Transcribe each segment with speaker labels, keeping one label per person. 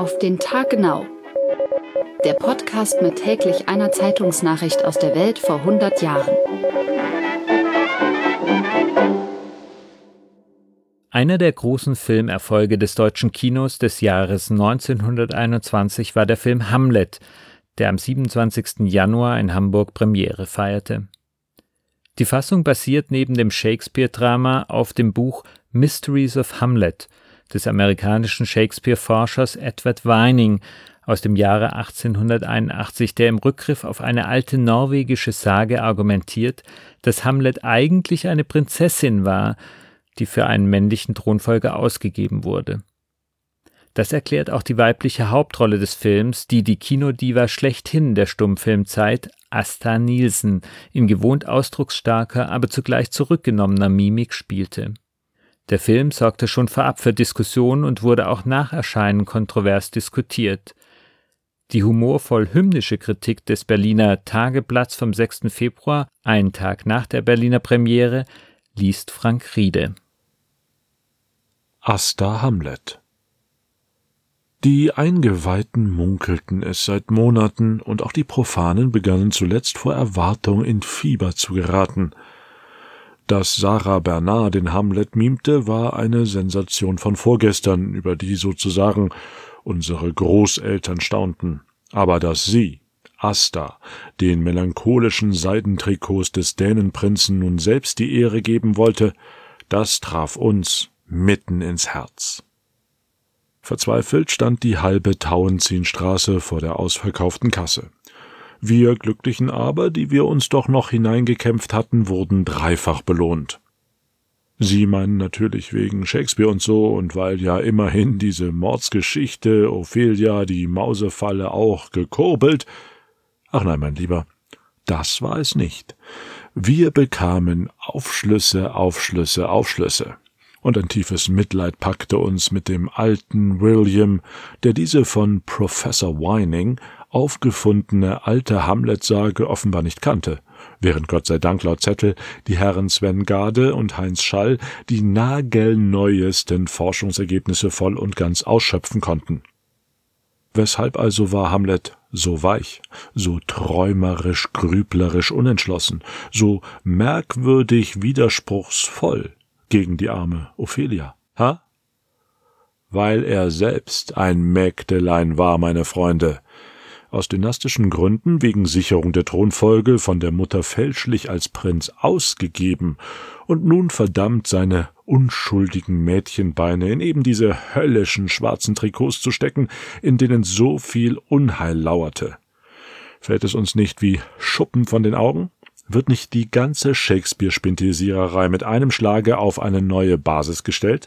Speaker 1: Auf den Tag genau. Der Podcast mit täglich einer Zeitungsnachricht aus der Welt vor 100 Jahren.
Speaker 2: Einer der großen Filmerfolge des deutschen Kinos des Jahres 1921 war der Film Hamlet, der am 27. Januar in Hamburg Premiere feierte. Die Fassung basiert neben dem Shakespeare-Drama auf dem Buch Mysteries of Hamlet des amerikanischen Shakespeare-Forschers Edward Vining aus dem Jahre 1881, der im Rückgriff auf eine alte norwegische Sage argumentiert, dass Hamlet eigentlich eine Prinzessin war, die für einen männlichen Thronfolger ausgegeben wurde. Das erklärt auch die weibliche Hauptrolle des Films, die Kinodiva schlechthin der Stummfilmzeit, Asta Nielsen, in gewohnt ausdrucksstarker, aber zugleich zurückgenommener Mimik spielte. Der Film sorgte schon vorab für Diskussionen und wurde auch nach Erscheinen kontrovers diskutiert. Die humorvoll-hymnische Kritik des Berliner Tageblatts vom 6. Februar, einen Tag nach der Berliner Premiere, liest Frank Riede.
Speaker 3: Asta Hamlet. Die Eingeweihten munkelten es seit Monaten, und auch die Profanen begannen zuletzt vor Erwartung in Fieber zu geraten. Dass Sarah Bernard den Hamlet mimte, war eine Sensation von vorgestern, über die sozusagen unsere Großeltern staunten. Aber dass sie, Asta, den melancholischen Seidentrikots des Dänenprinzen nun selbst die Ehre geben wollte, das traf uns mitten ins Herz. Verzweifelt stand die halbe Tauentzienstraße vor der ausverkauften Kasse. Wir Glücklichen aber, die wir uns doch noch hineingekämpft hatten, wurden dreifach belohnt. Sie meinen natürlich wegen Shakespeare und so, und weil ja immerhin diese Mordsgeschichte Ophelia die Mausefalle auch gekurbelt. Ach nein, mein Lieber, das war es nicht. Wir bekamen Aufschlüsse, Aufschlüsse, Aufschlüsse. Und ein tiefes Mitleid packte uns mit dem alten William, der diese von Professor Vining aufgefundene alte Hamlet-Sage offenbar nicht kannte, während Gott sei Dank laut Zettel die Herren Sven Gade und Heinz Schall die nagelneuesten Forschungsergebnisse voll und ganz ausschöpfen konnten. Weshalb also war Hamlet so weich, so träumerisch, grüblerisch unentschlossen, so merkwürdig widerspruchsvoll gegen die arme Ophelia, ha? Weil er selbst ein Mägdelein war, meine Freunde. Aus dynastischen Gründen wegen Sicherung der Thronfolge von der Mutter fälschlich als Prinz ausgegeben und nun verdammt seine unschuldigen Mädchenbeine in eben diese höllischen schwarzen Trikots zu stecken, in denen so viel Unheil lauerte. Fällt es uns nicht wie Schuppen von den Augen? Wird nicht die ganze Shakespeare-Spintisiererei mit einem Schlage auf eine neue Basis gestellt?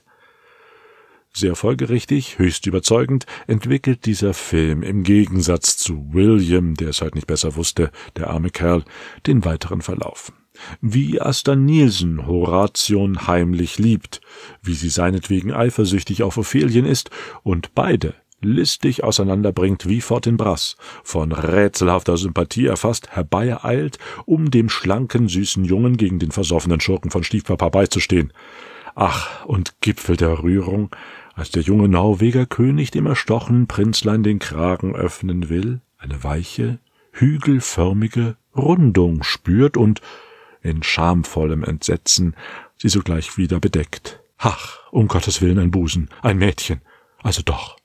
Speaker 3: Sehr folgerichtig, höchst überzeugend, entwickelt dieser Film im Gegensatz zu William, der es halt nicht besser wusste, der arme Kerl, den weiteren Verlauf. Wie Asta Nielsen Horation heimlich liebt, wie sie seinetwegen eifersüchtig auf Ophelien ist und beide listig auseinanderbringt wie Fortinbras, von rätselhafter Sympathie erfasst, herbeieilt, um dem schlanken, süßen Jungen gegen den versoffenen Schurken von Stiefpapa beizustehen. Ach, und Gipfel der Rührung, als der junge Norwegerkönig dem erstochenen Prinzlein den Kragen öffnen will, eine weiche, hügelförmige Rundung spürt und in schamvollem Entsetzen sie sogleich wieder bedeckt. Ach, um Gottes Willen ein Busen, ein Mädchen, also doch.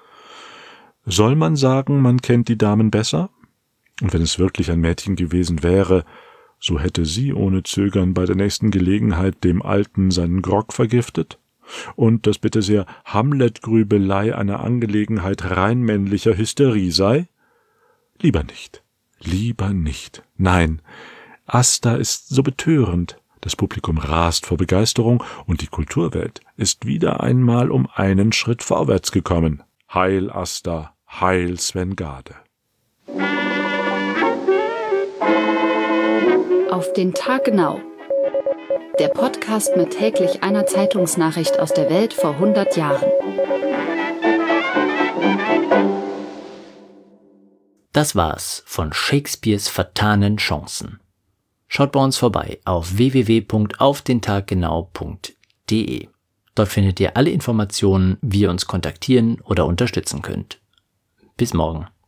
Speaker 3: Soll man sagen, man kennt die Damen besser? Und wenn es wirklich ein Mädchen gewesen wäre, so hätte sie ohne Zögern bei der nächsten Gelegenheit dem Alten seinen Grog vergiftet? Und dass bitte sehr Hamlet-Grübelei eine Angelegenheit rein männlicher Hysterie sei? Lieber nicht, lieber nicht. Nein, Asta ist so betörend, das Publikum rast vor Begeisterung und die Kulturwelt ist wieder einmal um einen Schritt vorwärts gekommen. Heil Asta, heil Sven Gade.
Speaker 1: Auf den Tag genau. Der Podcast mit täglich einer Zeitungsnachricht aus der Welt vor 100 Jahren.
Speaker 4: Das war's von Shakespeares vertanen Chancen. Schaut bei uns vorbei auf www.aufdentaggenau.de. Dort findet ihr alle Informationen, wie ihr uns kontaktieren oder unterstützen könnt. Bis morgen.